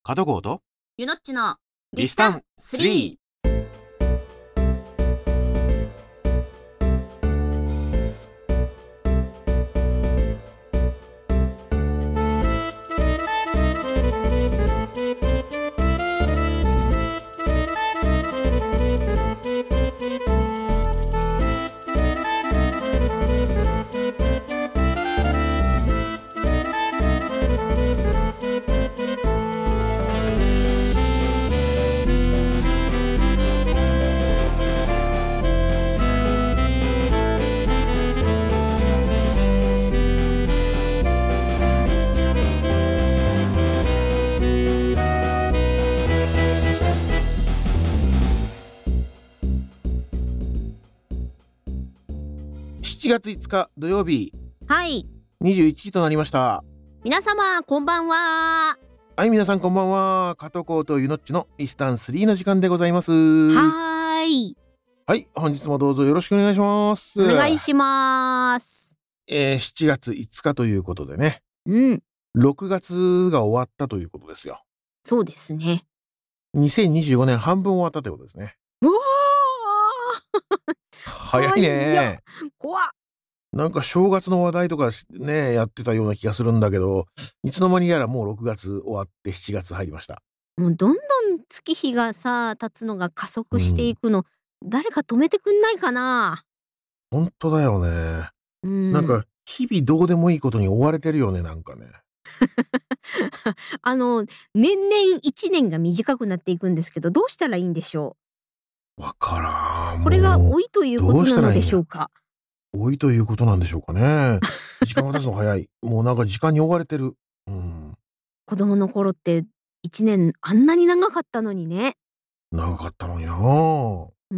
角郷とゆのっちのリスタン3。7月5日土曜日はい、 21時となりました。 皆様こんばんは。 はい、皆さんこんばんは。角郷とゆのっちのリスタン3の時間でございます。 はーい、 はい、本日もどうぞよろしくお願いします。 お願いします。 7月5日ということでね、 うん、 6月が終わったということですよ。 そうですね。 2025年半分終わったということですね。 うわ早いね。 怖っ。 なんか正月の話題とかねやってたような気がするんだけど、いつの間にやらもう6月終わって7月入りました。 もうどんどん月日がさ経つのが加速していくの、誰か止めてくんないかな。 本当だよね。なんうん、 か日々どうでもいいことに追われてるよね、なんかね。 年々1年が短くなっていくんですけど、どうしたらいいんでしょわからん。 う。これがもう老いということなのでしょうか。 多いということなんでしょうかね。時間が経つの早い。もうなんか時間に追われてる。 子供の頃って1年あんなに長かったのにね。 長かったのにな。 うん。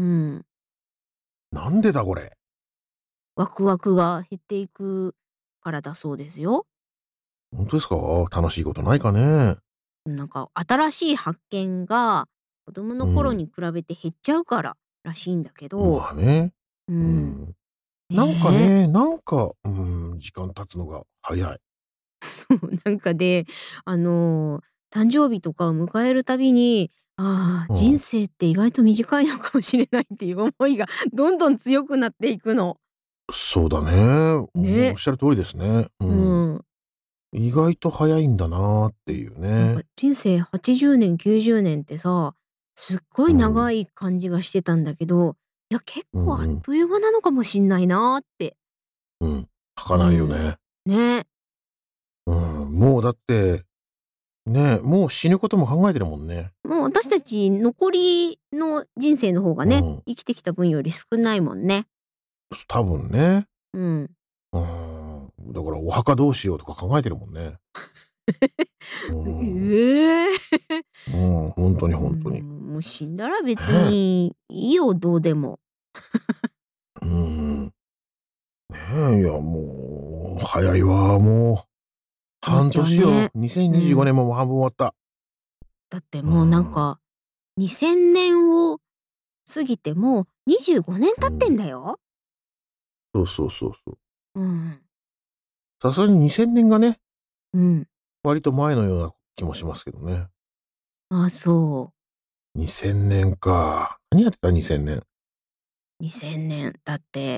なんでだこれ。 ワクワクが減っていくからだそうですよ。 本当ですか？楽しいことないかね。 なんか新しい発見が子供の頃に比べて減っちゃうかららしいんだけど、 まあね。 う。 なんかねえ。 ね、時間経つのが早い。 そうなんかで、あの、誕生日とかを迎えるたびに、ああ、 うん。 人生って意外と短いのかもしれないっていう思いがどんどん強くなっていくの。 そうだね。おっね。 しゃる通りですね。 うん。 意外と早いんだなっていうなんかね。 人生80年90年ってさ、すっごいうん。 長い感じがしてたんだけど、いや結構あっうんうん。 という間なのかもしんないなって。 うん。儚いようん。 ね。 ね。 もうだって、ね、もう死ぬことも考えてるもんね。 もう私たち残りの人生の方がね、 うん。 生きてきた分より少ないもんね。 多分ね。 うん。 だからお墓どうしようとか考えてるもんね。うん。 ええ。 本当に本当に。 もう死んだら別ねにいいよ、どうでも。 え。ねえ、いやもう、早いわ、もう。半思っちゃう年よ。 ね。う 2025 ん。 年ももう半分終わった。 だってうもうなんん。 か、2000年を過ぎてもう25年経ってんうん。 だよ。 そうそうそうそう。 うん。 さすがに2000年がね、 うん。 割と前のような気もしますけどね。 あ、そう。 2000年か。何やってた2000年。 2000年。だって、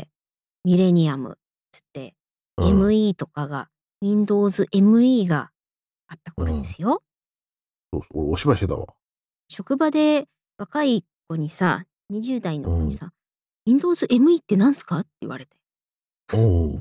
ミレニアムつって、 うん。 ME とかが、Windows ME があった頃でうん。 すよ。 そうそう、俺お芝居してたわ。 職場で若い子にさ、20代のうん。 子にさ、Windows ME ってなんすかって言われて。 おお。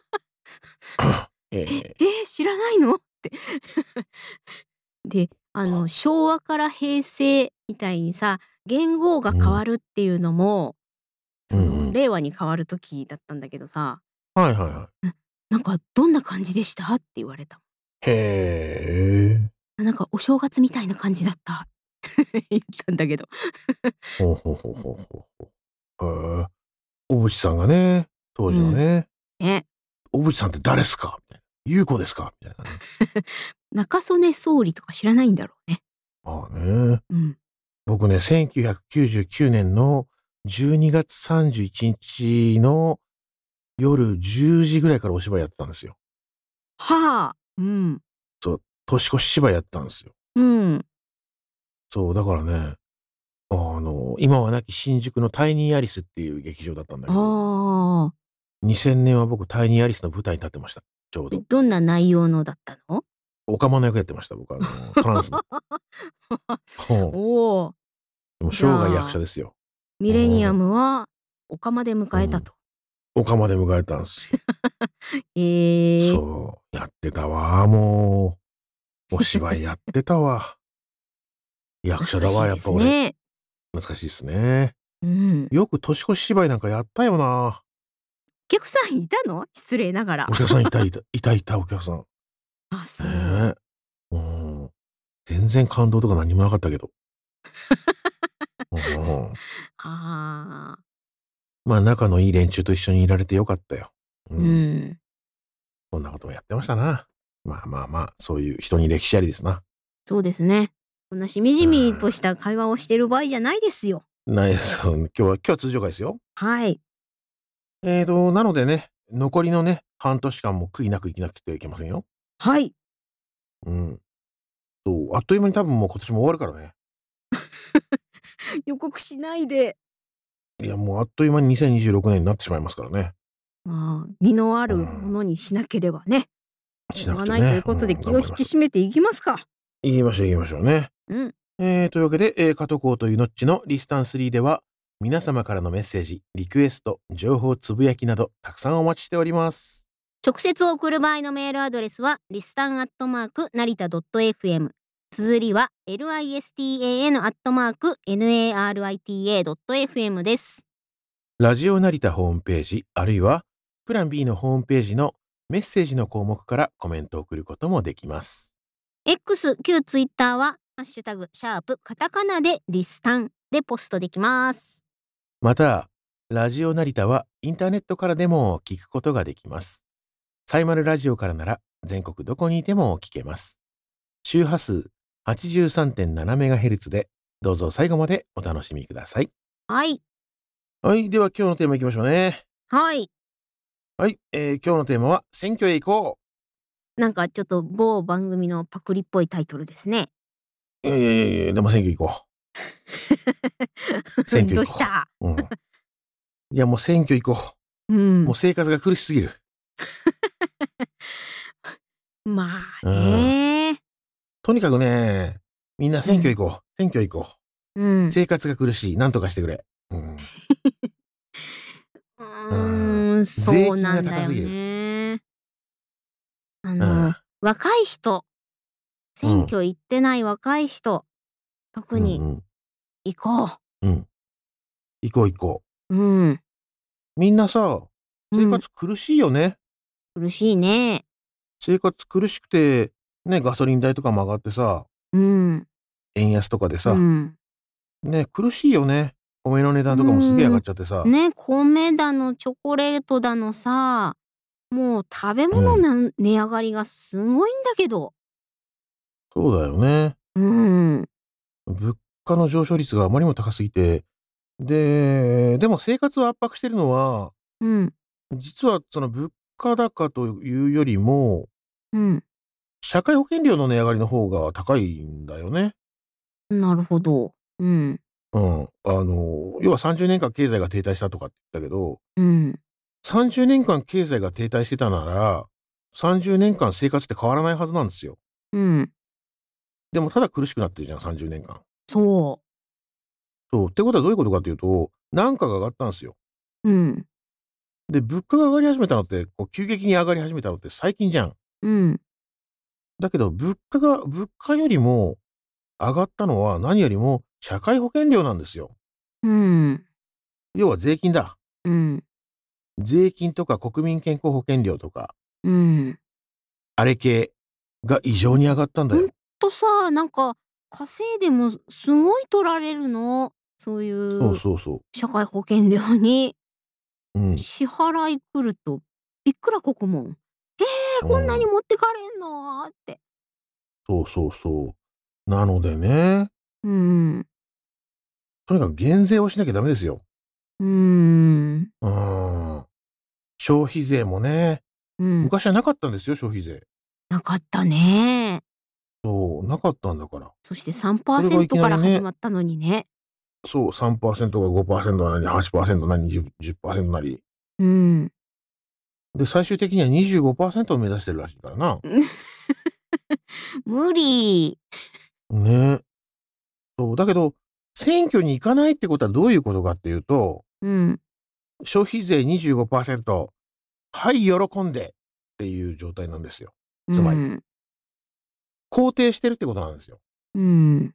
ええ。 知らないのって。で、昭和から平成みたいにさ、元号が変わうん。 るっていうのも、 うんうん。 令和に変わる時だったんだけどさ、 はいはいはい。 なんかどんな感じでしたって言われたへえ。 もん。なんかお正月みたいな感じだった。言ったんだけど。 ほうほうほうほうほうほう。へえ。小渕さんがね、当うん。 時のね、 ね。 小渕さんって誰っすかみたいな。優子ですかみたいなね。 中曽根総理とか知らないんだろうね。 まあね。 うん。 僕ね、1999年の12月31日の夜10時ぐらいからお芝居やってたんですよ。 はあ。うん。 そう、年越し芝居やってたんですよ。 うん。 そう、だからね、今は亡き新宿のタイニーアリスっていう劇場だったんだけど、 ああ。 2000年は僕タイニーアリスの舞台に立ってました。ちょうど。 どんな内容のだったの？ オカマの役やってました。僕トランスの。うん。 おお。 でもじ生涯役ゃあ、 者ですよ。 ミレニアムはオカマで迎えたと。 オカマで迎えたんすよ。 ええ。 そう、やってたわ、もう。お芝居やってたわ。役者だわ、 懐かしいでやっぱ俺。 すね。 懐かしいっすね。 うん。 よく年越し芝居なんかやったよな。 お客さんいたの？失礼ながら。 お客さんいたいた、いたいたお客さん。 あ、そう。 ねえ。うん。全然感動とか何もなかったけど。うん。 ああ。 まあ、仲のいい連中と一緒にいられてよかったよ。う。 うんん。 そんなこともやってましたな。まあまあまあ、そういう人に歴史ありですな。 そうですね。こんなしみじみとした会話をしてる場合じゃないですよ。 ないです。今日は通常回ですよ。 はい。 なのでね、残りのね、半年間も悔いなく生きなくてはいけませんよ。 はい。 うん。そう、あっという間に多分もう今年も終わるからね。 予告しないで。 いや、もうあっという間に2026年になってしまいますからね。 まあ、実のあうるもん。 のにしなければね。ししょうがないというなくてね。 ことで気を引き頑張りましょ締めていきますか。 う。行きましょうね。 うん。 というわけで、加藤浩というノッチのリスタン3では、皆様からのメッセージ、リクエスト、情報つぶやきなど、たくさんお待ちしております。 直接送る場合のメールアドレスは、リスタンアットマーク成田 .fm。綴りは、listan アットマーク narita.fm です。 ラジオ成田ホームページ、あるいは、プラン B のホームページのメッセージの項目からコメントを送ることもできます。 X、旧ツイッターは、ハッシュタグ、シャープ、カタカナでリスタンでポストできます。 また、ラジオ成田はインターネットからでも聞くことができます。サイマルラジオからなら全国どこにいても聞けます。周波数 83.7MHz でどうぞ最後までお楽しみください。 はい。 はい、では今日のテーマいきましょうね。 はい。 はい、今日のテーマは選挙へ行こなんかちょっと某番組のパクリっぽいタイトルですね。 う。でも選挙行こう。選挙どう行こした？ う。うん。いやもう選挙行こうう。もん。 う生活が苦しすぎる。 まあうん。 ね。 とにかくね、みんな選挙行こう。選挙行こうう。 ん。 生活が苦しい。なんとかしてくれ。うん。 ううん。 ーん、そう税金がなんだよ高すぎる。 ね。 うん。 若い人、選うん。 挙行ってない若い人、特うんうにん。 行こうん。行こう行こう。うん。 う。みんなさ、生うん。 活苦しいよね。 苦しいね。 生活苦しくて、ね、ガソリン代とかも上がってさ、 うん。 円安とかでさ、 うん。 ね、苦しいよね。米の値う段とかもすげえ上がーん。 っちゃってさ。 ね、米だのチョコレートだのさ、もう食べうん。 物の値上がりがすごいんだけど。 そうだよね。 うん。 物価の上昇率があまりにも高すぎて、でも生活を圧迫してるのは、 うん。 実はその物価高というよりも、 うん。 社会保険料の値上がりの方が高いんだよね。 なるほど。うん。 うん。要は30年間経済が停滞したとかって言ったけど、 うん。 30年間経済が停滞してたなら、30年間生活って変わらないはずなんですよ。 うん。 でもただ苦しくなってるじゃん、30年間。 そそう。ってことはどういうことかというと、単価が上がったんですよ。 う。うん。 で、物価が上がり始めたのって、こう急激に上がり始めたのって最近じゃん。 うん。 だけど、物価よりも上がったのは何よりも社会保険料なんですよ。 うん。 要は税金だ。 うん。 税金とか国民健康保険料とか、 うん。 あれ系が異常に上がったんだほんよ。 とさ、なんか、稼いでもすごい取られるの。そういそううそうそう。 社会保険料にうん。 支払い来るとびっくらこくもん。こんなにうん。 持ってかれんのって。 そうそうそう。なのでね、 うん。 とにかく減税をしなきゃダメですよ。 うーん。 うーん。消費税もね、 うん。 昔はなかったんですよ、消費税。 なかったね。 そう、なかったんだから。 そしてそれがいき 3%から始なりね、 まったのにね。 そう、3%が5%なり、8%なり、10% なり。 うん。 で、最終的には25%を目指してるらしいからな。 無理。 ね。そう、だけど、選挙に行かないってことはどういうことかっていうと、 うん。 消費税25%、はい、喜んでっていう状態なんですよ。つまり、 うん。 肯定してるってことなんですよ。 うん。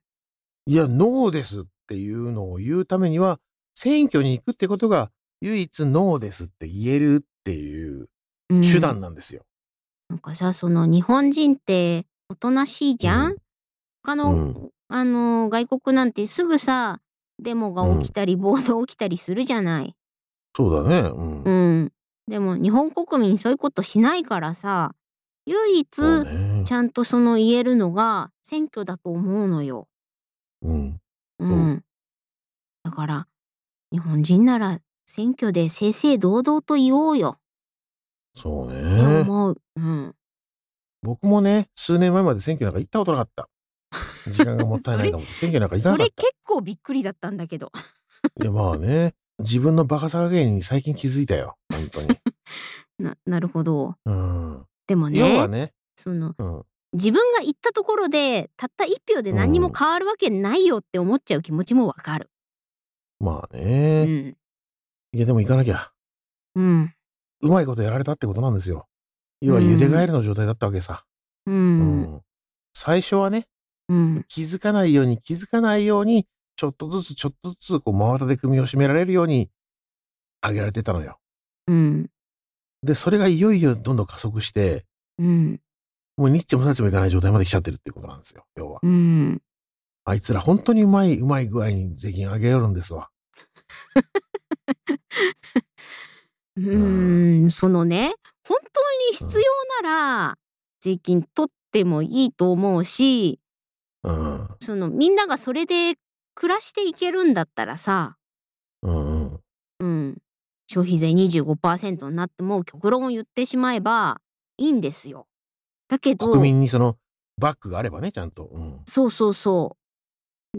いや、ノーですっていうのを言うためには、選挙に行くってことが唯一ノーですって言えるっていう手うん。 段なんですよ。 なんかさ、その日本人っておとなしいじゃん？ うん。 他の、 うん。 外国なんてすぐさ、デモがうん。 起きたり暴動起きたりするじゃない。 そうだね。うん。 うん。でも日本国民そういうことしないからさ、唯一そうね。 ちゃんとその言えるのが選挙だと思うのよ。 うん。そう。 うん。だから日本人なら選挙で正々堂々と言おうよそうってね。 思う。うん。 僕もね、数年前まで選挙なんか行ったことなかった。時間がもったいそれ、 ないと思って選挙なんか行かなかった。 それ結構びっくりだったんだけど。 いや、まあね、自分のバカさ加減に最近気づいたよ、ほんとに。 なるほど。 うーん。 でもね、 要はね、 その、 うん、 自分が言ったところで、たった一票で何にもうん、 変わるわけないよって思っちゃう気持ちもわかる。 まあね。 うん。 いや、でも行かなきゃ。 うん。 うまいことやられたってことなんですよ。 う要は茹でガエん。 ルの状態だったわけさ。 うん。 うん。最初はね、 うん。 気づかないように、ちょっとずつ、こう、真綿で首を絞められるように上げられてたのよ。 うん。 で、それがいよいよどんどん加速して、 うん。 もうニッチもサッチもいかない状態まで来ちゃってるっていうことなんですよ、要は。 うん。 あいつら本当にうまい具合に税金上げよるんですわ。 ううん、 そのね、本当に必うん、 要なら、税金取ってもいいと思うし、 うん、 そのみんながそれで暮らしていけるんだったらさ、 うん、 うん、消費税25%になっても極論を言ってしまえばいいんですよ。だけ国ど、 民にそのバックがあればね、ちゃんと。うん、 そうそうそう。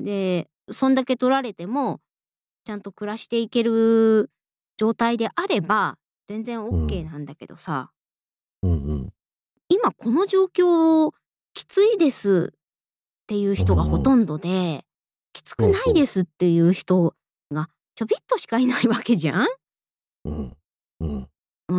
で、そんだけ取られても、ちゃんと暮らしていける状態であれば、全然う OK ん、 なんだけどさ、 うん、うん、 今この状況きついですっていうう人がほん、 とんどで、きつくそうそないですっていう人がちょびっとしかいないわけじゃん。 う。うん、うん、 うん。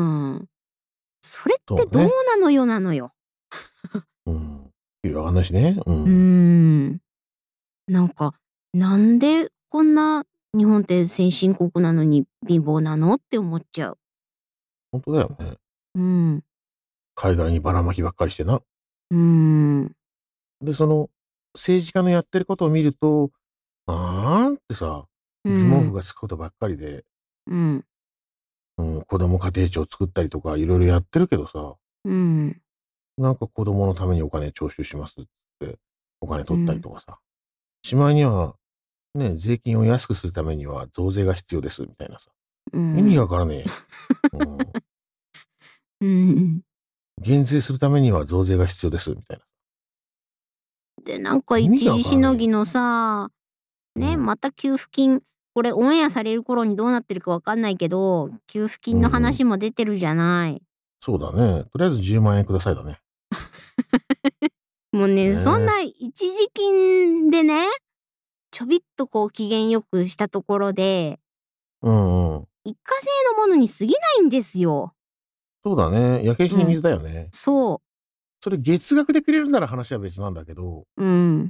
それってどうそうね。 なのよなのよ。 うん。給料上がんないしね。ううーん。 ん。なんか、なんでこんな日本って先進国なのに貧乏なのって思っちゃう。 ほんとだよね。 うん。 海外にばらまきばっかりしてな。 うーん。 で、その、政治家のやってることを見ると、なんってさ、疑問符うん。 がつくことばっかりで、 うん。 うん、子供家庭庁作ったりとか色々やってるけどさ、 うん。 なんか子供のためにお金徴収しますっつって、お金取ったりうん。 とかさ。しまいには、ね、税金を安くするためには増税が必要ですみたいなさ。意味がわうん。 からねえ。うん。 うん。 減税するためには増税が必要ですみたいな。 で、なんか意味がわ一時からねえよ。 しのぎのさ、ね、 うん。 また給付金、これオンエアされる頃にどうなってるかわかんないけど、給付金のうんうん。 話も出てるじゃない。 そうだね。とりあえず10万円くださいだね。 もうね、そんねえ。 な一時金でね、ちょびっとこう機嫌よくしたところで、 うんうん。 一過性のものに過ぎないんですよ。 そうだね。焼け石うん。 に水だよね。 そそれ月額でくれるなら話は別なんだけど、 う。うん。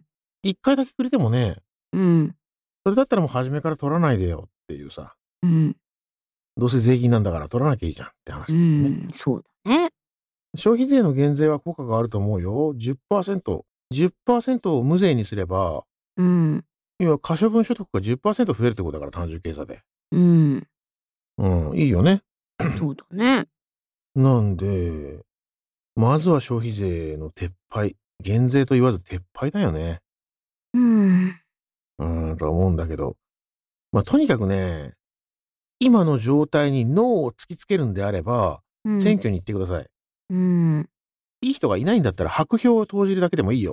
1回だけくれてもね、 うん。 それだったらもう初めから取らないでよっていうさ。 うん。 どうせ税金なんだから取らなきゃいいじゃんって話うだよね。 ん。そうだね。 消費税の減税は効果があると思うよ。10%。10%を無税にすれば、 うん。 要は可処分所得が10%増えるってことだから単純計算で。 うん。 うん、いいよね。 そうだね。 なんで、まずは消費税の撤廃。減税と言わず撤廃だよね。 うん。 と思うんだけど。まあ、とにかくね、今の状態にノーを突きつけるんであれば、 うん。 選挙に行ってください。 うん。 いい人がいないんだったら白票を投じるだけでもいいよ。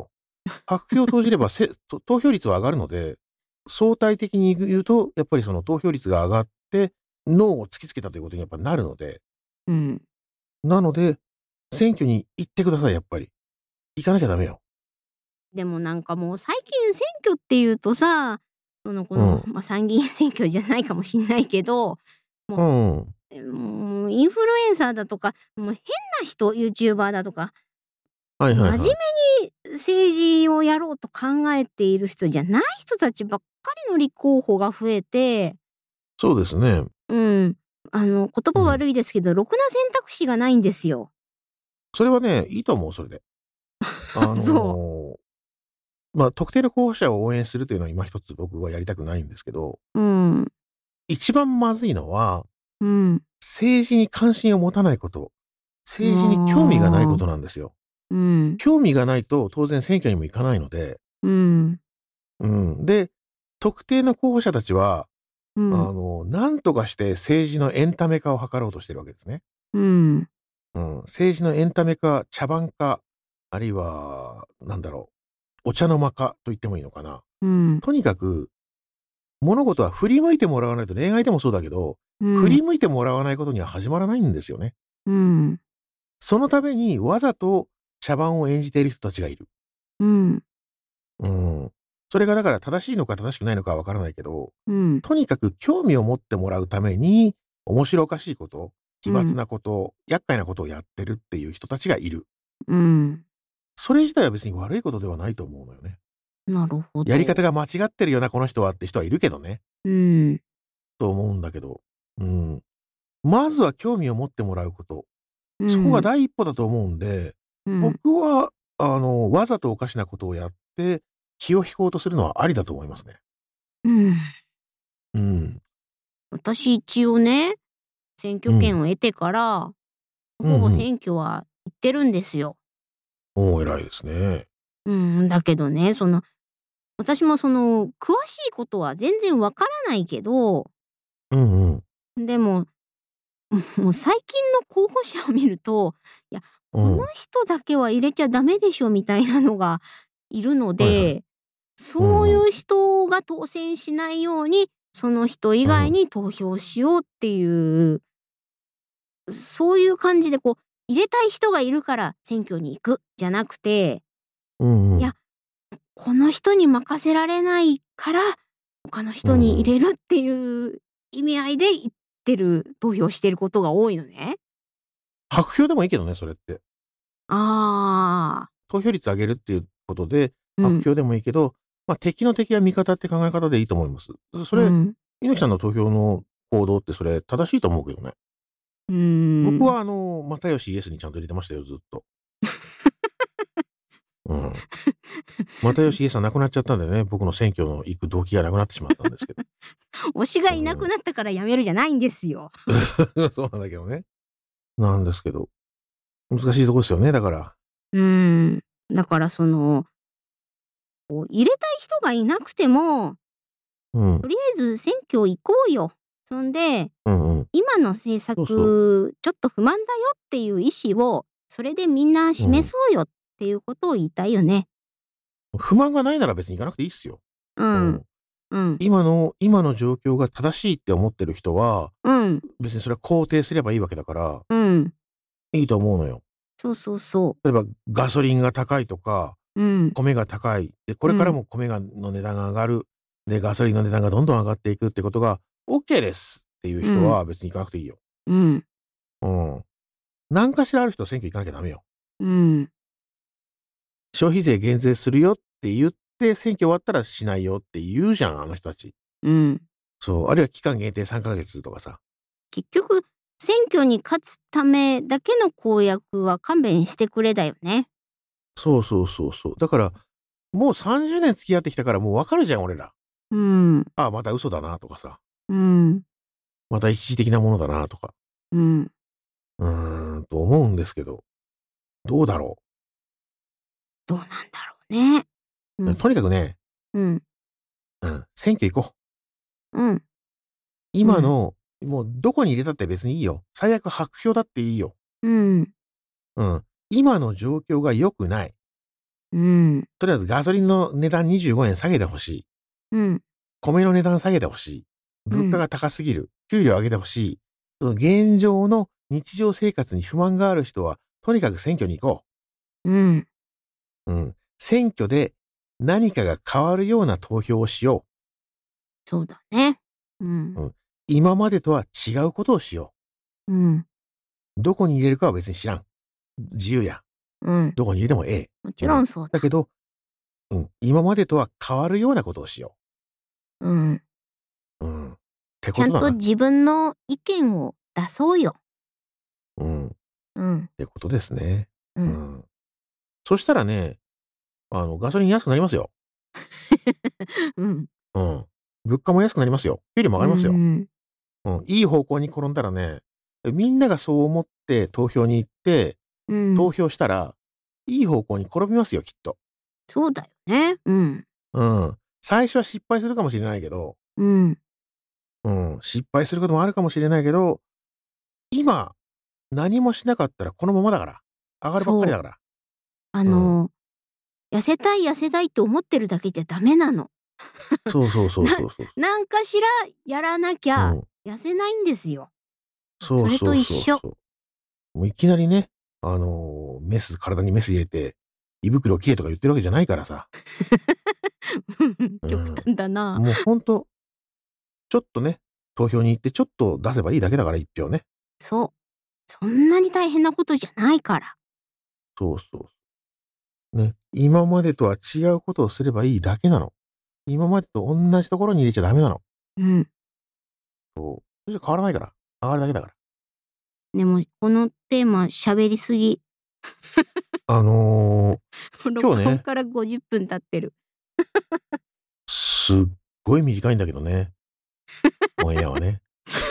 白票を投じれば投票率は上がるので、相対的に言うと、やっぱりその投票率が上がって、ノーを突きつけたということにやっぱなるので、 うん。 なので、選挙に行ってください、やっぱり。行かなきゃダメよ。 でもなんかもう最近選挙っていうとさ、 うん。 参議院選挙じゃないかもしんないけど、もうう、 ん。 もうインフルエンサーだとか、もう変な人、ユーチューバーだとか、真面はいはいはい。 目に政治をやろうと考えている人じゃない人たちばっかりの立候補が増えて、 そうですね。 うん、言葉うん。 悪いですけど、ろくな選択肢がないんですよ。 それはね、いいと思う、それで。あその、特定の候補者を応援するというのは今一つ僕はやりたくないんですけど、 う。うん、 一番まずいのは、 うん。 政治に関心を持たないこと、 あ政治に興味がないこあ、 となんですよ。 うん、 興味がないと当然選挙にも行かないので、 うん、 うん。で、特定の候補者たちは、 うん、 なんとかして政治のエンタメ化を図ろうとしてるわけですね。 うん、 うん。政治のエンタメ化、茶番化、あるいは、なんだろう、お茶の間化と言ってもいいのかな。 うん、 とにかく、物事は振り向いてもらわないと、恋愛でもそうだけど、 うん、 振り向いてもらわないことには始まらないんですよね。 うん、 そのためにわざと茶番を演じている人たちがいる。 うん、 うん。それがだから正しいのか正しくないのかはわからないけど、 うん、 とにかく興味を持ってもらうために、面白おかしいこと、奇抜うん、 なこと、厄介なことをやってるっていう人たちがいる。 うん。 それ自体は別に悪いことではないと思うのよね。 なるほやり方ど。 が間違ってるよな、この人はって人はいるけどね。 うん、 と思うんだけど。うん。まずは興味を持ってもらうこと。そこがうん、 第一歩だと思うんで、 うん、 僕は、わざとおかしなことをやって、気を引こうとするのはありだと思いますね。 うん。 うん。 私一応ね、選挙うん。 権を得てから、ほぼうんうん。 選挙は行ってるんですよ。 おお、偉いですね。 うん、だけどね、私も詳しいことは全然わからないけど、 うんうん。 でも、もう最近の候補者を見ると、いや、このうん。 人だけは入れちゃダメでしょみたいなのがいるのはいはい。 で、 うんうん。 そういう人が当選しないように、その人以うん。 外に投票しようっていう、そういう感じで入れたい人がいるから選挙に行くじゃなくて、いや、 うんうん。 この人に任せられないから、他の人にうんうん。 入れるっていう意味合いで投票してることが多いのね。 白票でもいいけどね、それって。 ああ、 投票率上げるっていうことで、 うん、 白票でもいいけど、敵の敵は味方って考え方でいいと思います。それ、 うん、 猪木さんの投票の行動ってそれ正しいと思うけどね。 うーん。 僕は又吉イエスにちゃんと入れてましたよ、ずっと。うん。又吉イエスは亡くなっちゃったんでね、僕の選挙の行く動機がなくなってしまったんですけど。 推しがいなくうん。 なったから辞めるじゃないんですよ。 そうなんだけどね。なんですけど、難しいとこですよね、だから。 うーん。だから入れたい人がいなくても、 うん。 とりあえず選挙行こうよ。そんで、 うんうん。 今の政そうそう。 策、ちょっと不満だよっていう意思を、それでみんなうん。 示そうよっていうことを言いたいよね。 不満がないなら別に行かなくていいっすよ。 うん。 うん。 うん。 今の状況が正しいって思ってる人は、 うん。 別にそれは肯定すればいいわけだから、 うん。 いいと思うのよ。 そうそうそ例えばガソリンが高いとか、 う。うん。 米が高い。で、これからうん。 もの値段が上がる。で、ガソリンの値段がどんどん上がっていくってことがオッケーですっていううん。 人は別に行かなくていいよ。 うん。 うん。何かしらある人は選挙行かなきゃダメよ。 うん。 消費税減税するよって言って、選挙終わったらしないよって言うじゃん、あの人たち。 うん。 そう。あるいは期間限定3ヶ月とかさ。 結局、選挙に勝つためだけの公約は勘弁してくれだよね。 そうそうそうそう。だから、もう30年付き合ってきたからもうわかるじゃん、俺ら。 うん。 ああ、また嘘だなとかさ。 うん。 また一時的なものだなとか。 うん。 と思うんですけど、どうだろどうなんだろうね。うう。 ん。 とにかくね、 うん。 選挙行こう。 うん。うん。 今の、もうどこに入れたって別にいいよ。最悪白票だっていいよ。 うん。 うん。今の状況が良くない。 うん。 とりあえずガソリンの値段25円下げてほしい。 うん。 米の値段下げてほしい。 うん。 物価が高すぎる。給料上げてほしい。その現状の日常生活に不満がある人は、とにかく選挙に行こうん。 う。うん。選挙で何かが変わるような投票をしよそうだね。うう。 ん。 うん。今までとは違うことをしようん。 う。どこに入れるかは別に知らん。自由や。 うん。 どこに入れてもええ。 もちうん。 ろんそうだ。 だけど、うん。今までとは変わるようなことをしようん。 う。うん。ってちゃんことだな。 と自分の意見を出そうよ。 うん。っうん。 てことですね。 うん。 うん。そしたらね、ガソリン安くなりますよ。 うん。 うん。物価も安くなりますよ。給料も上うがりますよ。 ん。 うん。いい方向に転んだらね、みんながそう思って投票に行って、 うん。 投票したら、いい方向に転びますよ、きっと。 そうだよね。うん。 うん。最初は失敗するかもしれないけど、 うん。 うん。失敗することもあるかもしれないけど、今、何もしなかったらこのままだから。上がるばっかりそう。 だから。うん。 痩せたい痩せたいって思ってるだけじゃダメなの。 そうそうそうなそうそう。 なんかしらやらなきゃうん。 痩せないんですよ。それそうそうと一緒。 そうそう。もういきなりね、体にメス入れて、胃袋切れとか言ってるわけじゃないからさ。う極ん。 端だな。 もうほんと、ちょっとね、投票に行ってちょっと出せばいいだけだから、一票ね。 そう。そんなに大変なことじゃないから。 そうそう。ね。今までとは違うことをすればいいだけなの。今までと同じところに入れちゃダメなの。 うん。 そう。それじゃ変わらないから。上がるだけだから。 でも、このテーマ喋りすぎ。 あの、今日ね、 録音から50分経ってる。 すっごい短いんだけどね。オンエアはね。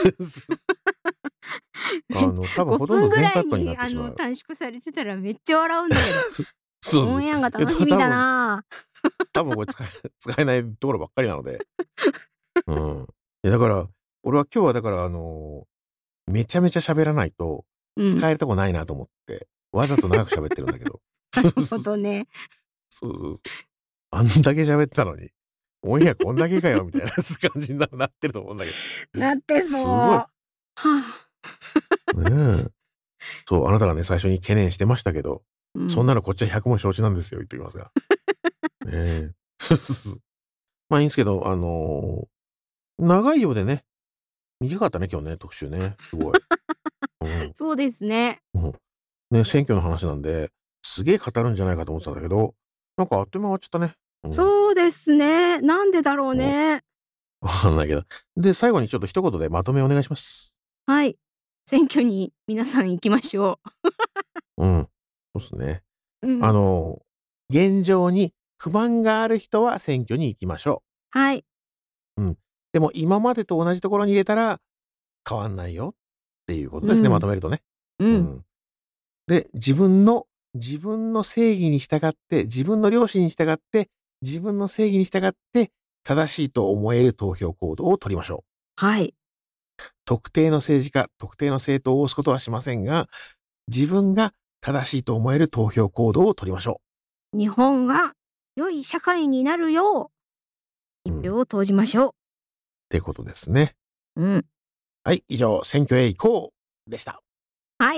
多分ほとん 5分ぐど全カットにならいにってしまう。 短縮されてたらめっちゃ笑うんだけど。 そうそう。 オンエアがいや、 楽しみだな。 多分これ使えないところばっかりなので。うん。いやだから、俺は今日はだからめちゃめちゃ喋らないとうん。 使えるとこないなと思って、わざと長く喋ってるんだけど。 なるほどね。 そうそうそう。あんだけ喋ってたのに、オンエアこんだけかよみたいな感じになってると思うんだけど。 なってそう。 すごい。 はあ。 ねえ。そう、あなたがね、最初に懸念してましたけど、 うん。 そんなのこっちは100も承知なんですよ、言っておきますが。ねえ。まあいいんすけど、長いようでね、短かったね、今日ね、特集ね。すごい。うん。 そうですね。 うん。ね、選挙の話なんで、すげえ語るんじゃないかと思ってたんだけど、なんかあっという間終わっちゃったね。うん。 そうですね。なんでだろうそう。 ね。 わかんないけど。で、最後にちょっと一言でまとめお願いします。 はい。選挙に皆さん行きましょうん。そうっすね。 う。うん。 あの、現状に不満がある人は選挙に行きましょはい。 う。うん。でも今までと同じところに入れたら変わんないよっていうことですね、まうん。 とめるとね。 うん。 うん。で、自分の正義に従って、自分の良心に従って、自分の正義に従って、正しいと思える投票行動を取りましょう。 はい。 特定の政治家、特定の政党を押すことはしませんが、自分が正しいと思える投票行動を取りましょ日本が良い社会になるよう、 う。うん。っ一票を投じましょてことですね。 う。うん。 はい、以上、選挙へ行こうでした。 はい。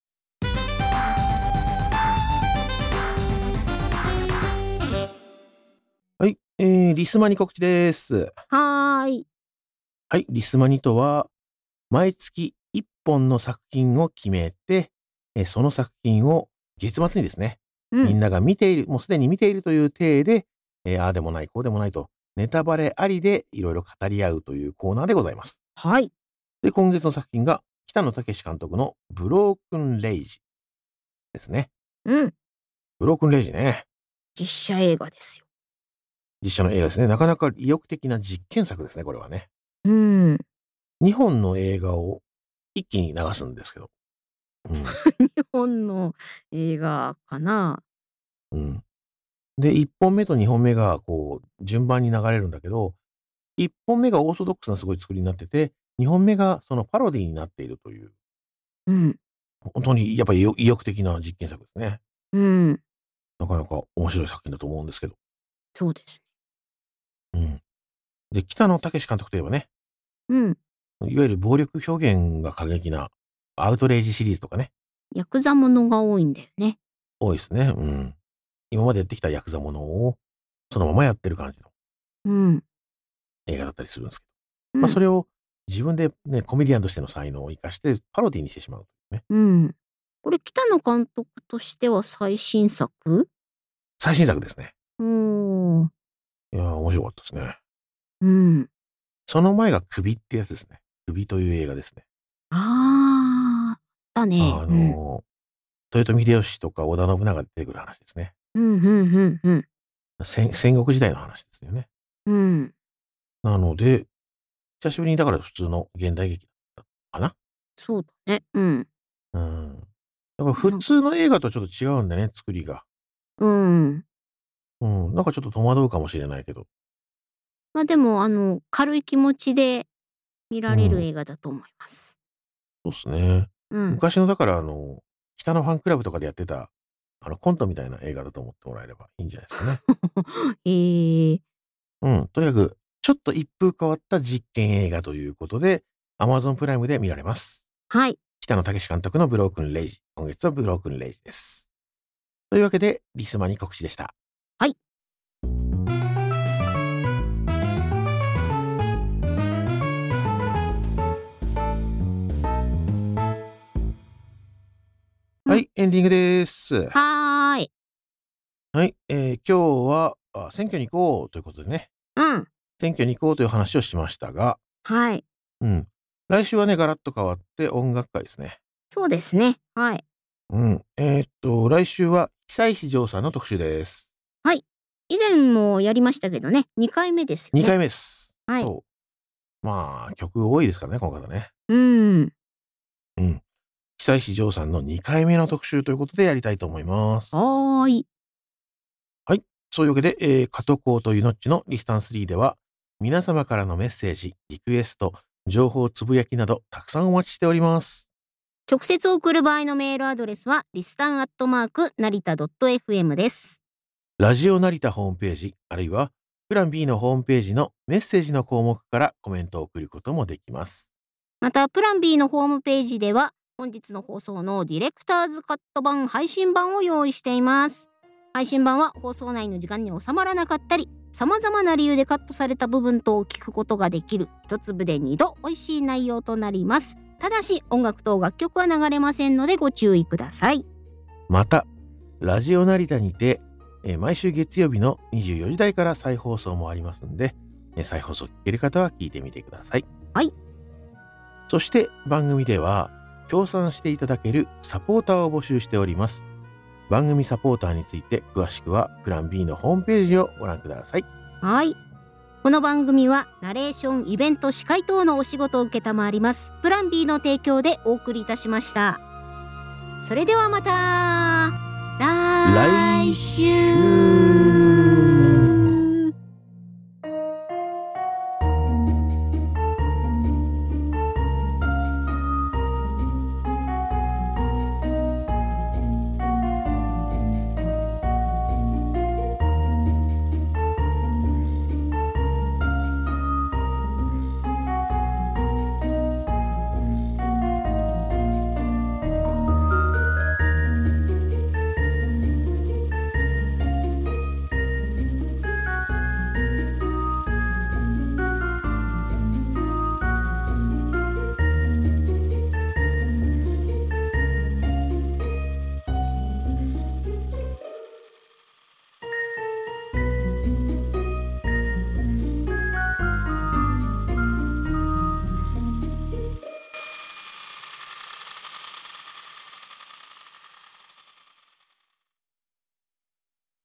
はい、リスマニ告知です。 はーい。 はい、リスマニとは、毎月1本の作品を決めて、その作品を月末にですね、 うん。 みんなが見ている、もうすでに見ているという体で、ああでもない、こうでもないと、ネタバレありでいろいろ語り合うというコーナーでございます。 はい。 で、今月の作品が、北野武監督のブロークンレイジですね。 うん。 ブロークンレイジね。 実写映画ですよ。 実写の映画ですね。なかなか意欲的な実験作ですね、これはね。 うん。 2本の映画を一気に流すんですけど。うん。 日本の映画かな。 うん。で、1本目と2本目がこう順番に流れるんだけど、1本目がオーソドックスなすごい作りになってて、2本目がそのパロディになっているという、 うん。 本当にやっぱり意欲的な実験作ですね。 うん。 なかなか面白い作品だと思うんですけど。 そうです。 うん。で、北野武監督といえばね、 うん。 いわゆる暴力表現が過激なアウトレイジシリーズとかね、 ヤクザものが多いんだよね。 多いですね。うん。今までやってきたヤクザものをそのままやってる感じのうん。 映画だったりするんですけど。 うん。 それを自分でね、コメディアンとしての才能を生かしてパロディにしてしまうね。 うん。これ北野監督としては最新作？ 最新作ですね。 おー。 いやー、面白かったですね。 うん。 その前が首ってやつですね。首という映画ですね。 ああ、だね。うん。 豊臣秀吉とか織田信長が出てくる話ですね。 うん、うんうんうん。 戦国時代の話ですよね。 うん。 なので、久しぶりにだから普通の現代劇だったかな。 そうだね。うん。 うん。だから普な通の映画とはちょっと違うんだね、作りが。 うん。 うん、なんかちょっと戸惑うかもしれないけど。 でも軽い気持ちで見られるうん、 映画だと思います。 そうっすね。 うん。 昔のだから北のファンクラブとかでやってた、コントみたいな映画だと思ってもらえればいいんじゃないですかね。 へえ。 うん、とにかく、ちょっと一風変わった実験映画ということで、Amazon プライムで見られます。 はい。 北野武監督のブロークンレイジ。今月はブロークンレイジです。というわけで、リスマに告知でした。 はい。うん。 はい、エンディングです。 はーい。 はい、今日は、選挙に行こうということでね、 うん。 選挙に行こうという話をしましたが、 はい。 うん。来週はね、ガラッと変わって音楽会ですね。 そうですね。はい。 うん。来週は久石譲さんの特集です。 はい。以前もやりましたけどね、2回目ですよね。 2回目です。 はい。 そう。曲多いですからね、この方ね。 うーん。 うん。久石譲さんの2回目の特集ということでやりたいと思います。 はーい。 はい。そういうわけで、加藤コーというノッチのリスタン3では、皆様からのメッセージ、リクエスト、情報つぶやきなど、たくさんお待ちしております。 直接送る場合のメールアドレスは、リスタンアットマーク、成田 .fm です。 ラジオ成田ホームページ、あるいは、プラン B のホームページのメッセージの項目からコメントを送ることもできます。 また、プラン B のホームページでは、本日の放送のディレクターズカット版配信版を用意しています。配信版は放送内の時間に収まらなかったり、様々な理由でカットされた部分等を聞くことができる、一粒で2度美味しい内容となります。ただし、音楽と楽曲は流れませんのでご注意ください。 また、ラジオ成田にて、毎週月曜日の24時台から再放送もありますんで、再放送聞ける方は聞いてみてください。 はい。 そして番組では、協賛していただけるサポーターを募集しております。番組サポーターについて詳しくはプラン B のホームページをご覧ください。 はい。この番組はナレーション、イベント、司会等のお仕事を受けたまわりますプラン B の提供でお送りいたしました。それではまた来来週。 週